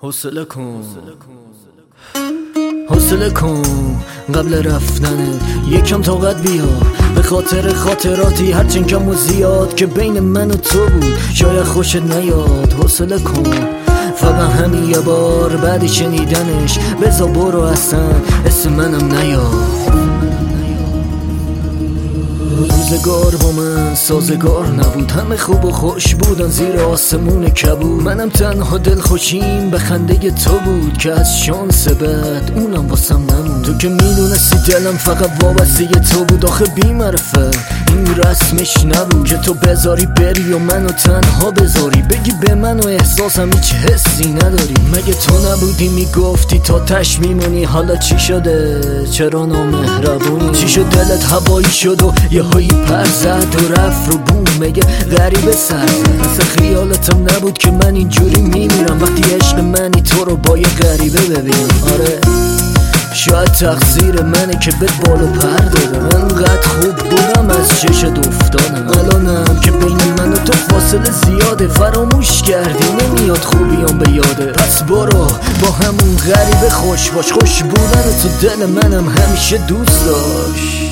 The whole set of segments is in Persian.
حوصله کن قبل رفتنت یکم طاقت بیار، به خاطر خاطراتی هرچند کم و زیاد که بین من و تو بود شاید خوشت نیاد. حوصله کن فقط همین یه بار، بعد شنیدنش بذار برو، اصلا اسم منم نیاد. روزگار با من سازگار نبود، همه خوب و خوش بودن زیر آسمون کبود. منم تنها دل خوشیم به خنده تو بود که از شانس بد اونم واسم نمود. تو که میدونستی دلم فقط وابسته تو بود، آخه بی معرفت این رسمش نبود که تو بذاری بری و منو تنها بذاری، بگی به من و احساسم هیچ حسی نداری. مگه تو نبودی میگفتی تا تش میمونی؟ حالا چی شده؟ چرا نامهربونی؟ چی شد دلت هوایی شد و یه هایی پر زد و رفت رو بوم؟ مگه غریبه سر اصلا خیالتم نبود که من اینجوری میمیرم وقتی عشق منی تو رو با یه غریبه ببینم. آره شاید تقصیر منه که بهت بالو پر دادم، انقدر خوب بودم از چشت افتادم. الانم که بین من و تو فاصله زیاده، فراموش کردی نمیاد خوبیام به یاده. پس برو با همون غریبه خوش باش، خوش بودن تو دل منم همیشه دوست داشت.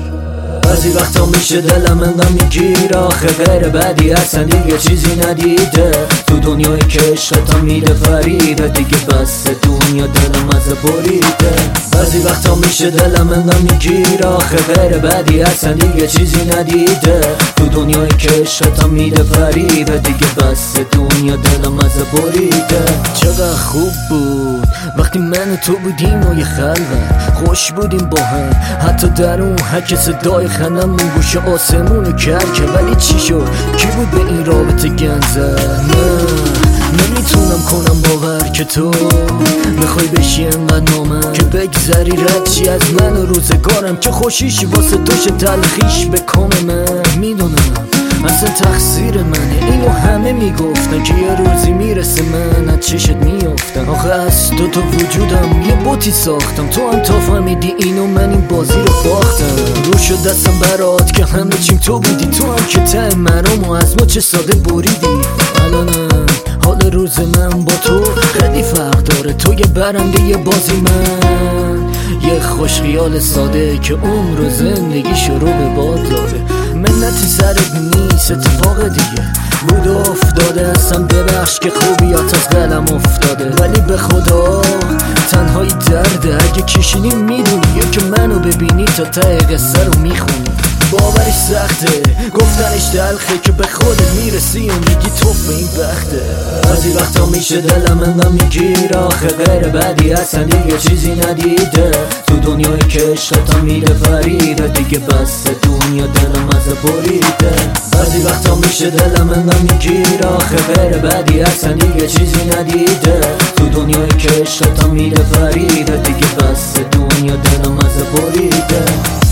بعضی وقتا میشه دلم انقدر میگیره، آخه غیر بعدی اصلا دیگه چیزی ندیده تو دنیایی که عشقتا میده فریبه، دیگه بس دنیا دلم از بریده. بعضی وقتا میشه دلم انقدر میگیره، آخه غیر بعدی اصلا دیگه چیزی ندیده تو دنیایی که عشقتا میده فریبه، دیگه بس دنیا دلم از بریده. چقدر خوب بود وقتی من و تو بودیم و یه خلوت، خوش بودیم با هم حتی در اون حک صدای خندمون گوش آسمونو کرکه. ولی چی شد؟ کی بود به این رابطه گند زد؟ نمیتونم کنم باور که تو میخوای بشی انقدر نامم که بگذری ردشی از من و روزگارم، که خوشیش واسه دوش تلخیش به کام من. میدونم اصلا تقصیر منه، اینو همه میگفتن که یه روزی میرسه من از چشت میافتم. آخه از تو وجودم یه بوتی ساختم، تو هم تا فهمیدی اینو من این بازی رو باختم. رو شد دستم برات که همه چیم تو بودی، تو هم که ته مرام و از ما چه ساده بریدی. الانم حال روز من با تو خیلی فرق داره، تو یه برنده یه بازی، من یه خوش خیال ساده که عمر و زندگی شروع به باد داره. منتی سرت نیست اتفاق دیگه بود و افتاده، اصلا ببخش که خوبیات از قلم افتاده. ولی به خدا تنهایی درده، اگه کشینی میدونی که منو ببینی تا ته قصه رو میخونی. باورش سخته گفتنش تلخه که به خودت میرسی و میگی توف این بخته. بعضی وقتا میشه دلم انقدر میگیره، آخه غیر بعدی اصلا دیگه چیزی ندیده تو دنیایی که عشقتا میده فریبه، دیگه بس دنیا دلم از بریده. بعضی وقتا میشه دلم انقدر میگیره، آخه غیر بعدی اصلا دیگه چیزی ندیده تو دنیایی که عشقتا میده فریبه، دیگه بس دنیا دلم از بریده.